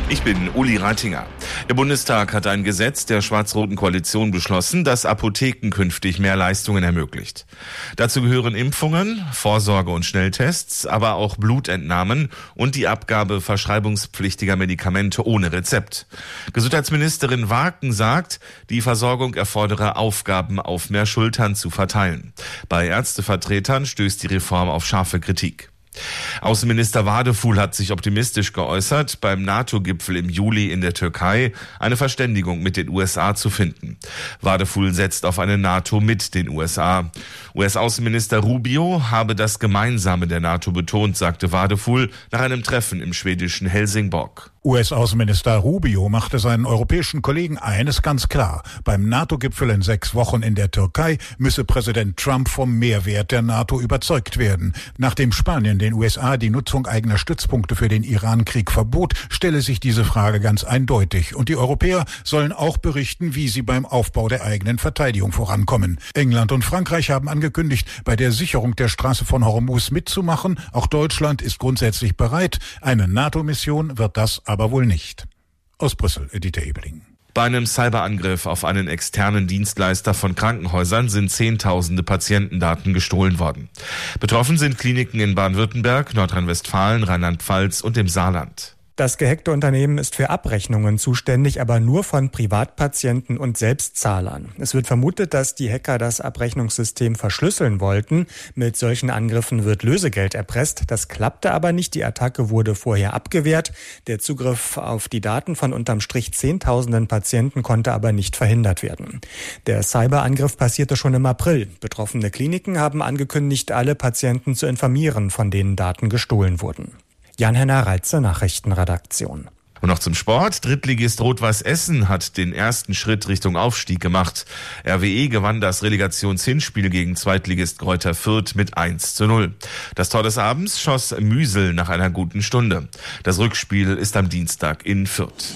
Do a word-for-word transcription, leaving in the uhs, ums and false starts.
Ich bin Uli Reitinger. Der Bundestag hat ein Gesetz der schwarz-roten Koalition beschlossen, das Apotheken künftig mehr Leistungen ermöglicht. Dazu gehören Impfungen, Vorsorge- und Schnelltests, aber auch Blutentnahmen und die Abgabe verschreibungspflichtiger Medikamente ohne Rezept. Gesundheitsministerin Waken sagt, die Versorgung erfordere Aufgaben auf mehr Schultern zu verteilen. Bei Ärztevertretern stößt die Reform auf scharfe Kritik. Außenminister Wadefuhl hat sich optimistisch geäußert, beim NATO-Gipfel im Juli in der Türkei eine Verständigung mit den U S A zu finden. Wadefuhl setzt auf eine NATO mit den U S A. U S-Außenminister Rubio habe das Gemeinsame der NATO betont, sagte Wadefuhl nach einem Treffen im schwedischen Helsingborg. U S-Außenminister Rubio machte seinen europäischen Kollegen eines ganz klar. Beim NATO-Gipfel in sechs Wochen in der Türkei müsse Präsident Trump vom Mehrwert der NATO überzeugt werden. Nachdem Spanien den U S A die Nutzung eigener Stützpunkte für den Iran-Krieg verbot, stelle sich diese Frage ganz eindeutig. Und die Europäer sollen auch berichten, wie sie beim Aufbau der eigenen Verteidigung vorankommen. England und Frankreich haben angekündigt, bei der Sicherung der Straße von Hormuz mitzumachen. Auch Deutschland ist grundsätzlich bereit. Eine NATO-Mission wird das aber wohl nicht. Aus Brüssel, Dieter Ebeling. Bei einem Cyberangriff auf einen externen Dienstleister von Krankenhäusern sind Zehntausende Patientendaten gestohlen worden. Betroffen sind Kliniken in Baden-Württemberg, Nordrhein-Westfalen, Rheinland-Pfalz und dem Saarland. Das gehackte Unternehmen ist für Abrechnungen zuständig, aber nur von Privatpatienten und Selbstzahlern. Es wird vermutet, dass die Hacker das Abrechnungssystem verschlüsseln wollten. Mit solchen Angriffen wird Lösegeld erpresst. Das klappte aber nicht. Die Attacke wurde vorher abgewehrt. Der Zugriff auf die Daten von unterm Strich Zehntausenden Patienten konnte aber nicht verhindert werden. Der Cyberangriff passierte schon im April. Betroffene Kliniken haben angekündigt, alle Patienten zu informieren, von denen Daten gestohlen wurden. Jan-Henner Reitze, Nachrichtenredaktion. Und noch zum Sport. Drittligist Rot-Weiß Essen hat den ersten Schritt Richtung Aufstieg gemacht. R W E gewann das Relegationshinspiel gegen Zweitligist Greuther Fürth mit eins zu null. Das Tor des Abends schoss Müsel nach einer guten Stunde. Das Rückspiel ist am Dienstag in Fürth.